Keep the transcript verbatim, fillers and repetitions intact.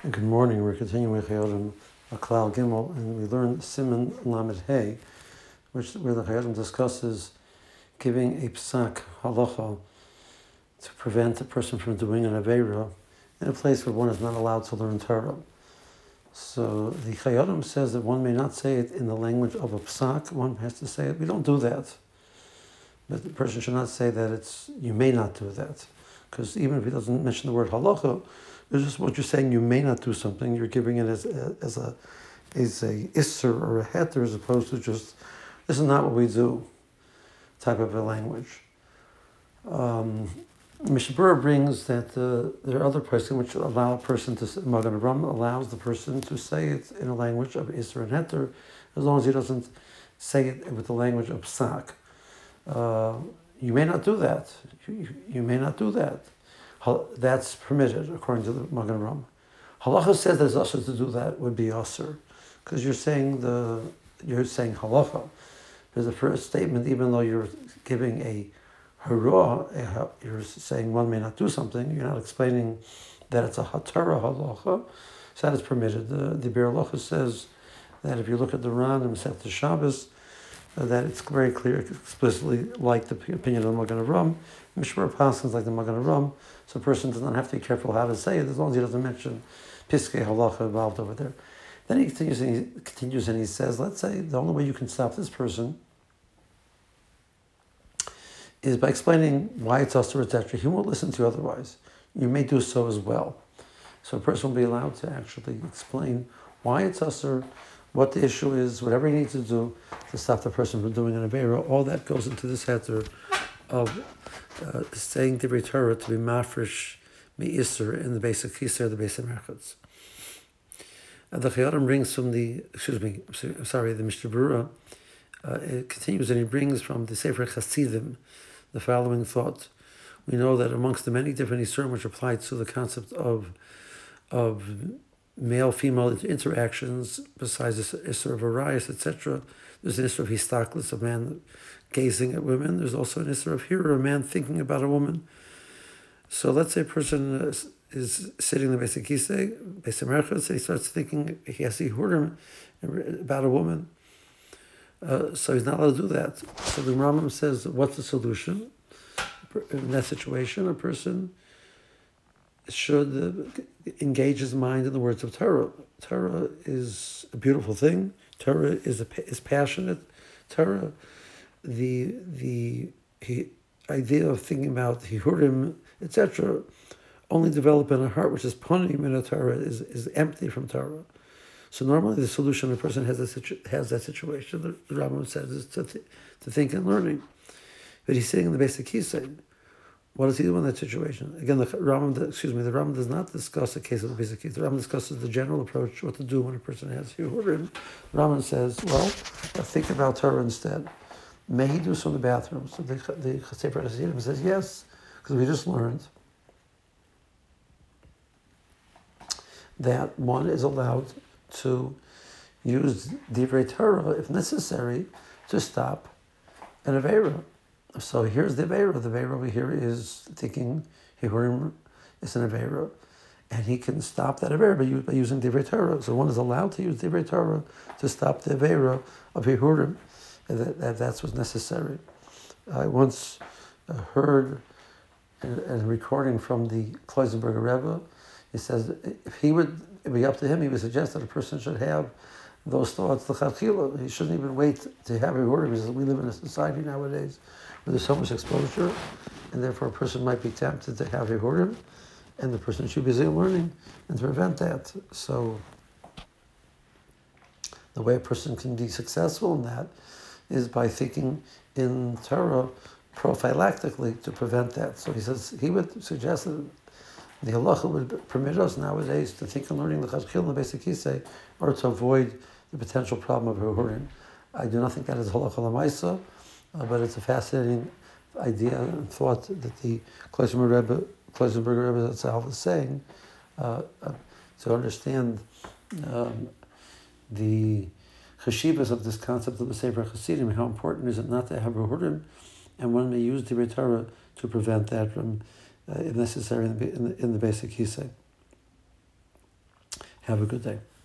Good morning. We're continuing with Chayotim Klal Gimel, and we learned Siman Lamed Hey, which where the Chayotim discusses giving a psak halacha to prevent a person from doing an aveira in a place where one is not allowed to learn Torah. So the Chayotim says that one may not say it in the language of a psak. One has to say it. We don't do that, but the person should not say that it's you may not do that, because even if he doesn't mention the word halacha, it's just what you're saying. You may not do something. You're giving it as a, as a as a isser or a heter, as opposed to just this is not what we do type of a language. Um, Mishnah Berurah brings that uh, there are other places which allow a person to Magen Avraham allows the person to say it in a language of isser and heter, as long as he doesn't say it with the language of psak. Uh, you may not do that. You, you may not do that. That's permitted according to the Magen Avraham. Halacha says there's usher to do that would be usher, because you're saying the you're saying halacha. There's a first statement, even though you're giving a hurrah, you're saying one may not do something. You're not explaining that it's a hatara halacha, so that is permitted. The the Be'er Halacha says that if you look at the Ran and Masechet Shabbos, uh, that it's very clear, explicitly like the opinion of the Magen Avraham. Mishnah Berurah passes like the Magen Avraham, so a person does not have to be careful how to say it as long as he doesn't mention piskei halacha involved over there. Then he continues and he continues and he says, let's say the only way you can stop this person is by explaining why it's usher, et cetera. He won't listen to you otherwise. You may do so as well. So a person will be allowed to actually explain why it's usher, what the issue is, whatever he needs to do to stop the person from doing an aveira. All that goes into this heter of uh, saying the Torah to be mafresh me'isr in the basic kiser, the basic merchats. Uh, the Chayotim brings from the, excuse me, I'm sorry, the Mishnah Berurah, uh, it continues and he brings from the Sefer Chasidim the following thought. We know that amongst the many different isurim which apply to the concept of of male-female interactions, besides the isur of arayos, et cetera, there's an isur of histaklis, a man gazing at women. There's also an isur of hira, a man thinking about a woman. So let's say a person is, is sitting in the basic kisei, basic merchas, and he starts thinking he has hihurim about a woman. Uh, so he's not allowed to do that. So the Rambam says, what's the solution? In that situation, a person should uh, engage his mind in the words of Torah. Torah is a beautiful thing. Torah is a, is passionate. Torah, the the he, idea of thinking about hihurim, et cetera, only develop in a heart which is panim in a Torah, is, is empty from Torah. So normally the solution a person has a situ- has that situation, the, the Rambam says, is to, th- to think and learning. But he's sitting in the basic kisei. What does he do in that situation? Again, the Rambam, excuse me, the Rambam does not discuss the case of the basic kisei. The Rambam discusses the general approach, what to do when a person has hihurim. The Rambam says, well, think about Torah instead. May he do so in the bathroom? So the the Sefer Hasidim says yes, because we just learned that one is allowed to use divrei Torah, if necessary, to stop an aveira. So here's the aveira. The aveira over here is thinking hihurim is an aveira, and he can stop that aveira by, by using divrei Torah. So one is allowed to use divrei Torah to stop the aveira of hihurim. That, that that's what's necessary. I once uh, heard a, a recording from the Kloisenberger Rebbe. He says if he would, it would be up to him, he would suggest that a person should have those thoughts, l'chadchila. He shouldn't even wait to have a word, because we live in a society nowadays where there's so much exposure, and therefore a person might be tempted to have a word, and the person should be busy learning and to prevent that. So the way a person can be successful in that is by thinking in Torah prophylactically to prevent that. So he says he would suggest that the halacha would permit us nowadays to think and learning the chashchil and the basic kisei, or to avoid the potential problem of hihurim. I do not think that is halacha l'maisa, uh, but it's a fascinating idea and thought that the Kloisenberger Rebbe, Kloisenberger Rebbe itself is saying uh, uh, to understand um, the cheshivas of this concept of the Sefer Chasidim. How important is it not to have hihurim, and one may use divrei Torah to prevent that from, uh, if necessary, in the, in the, in the basic kisei. Have a good day.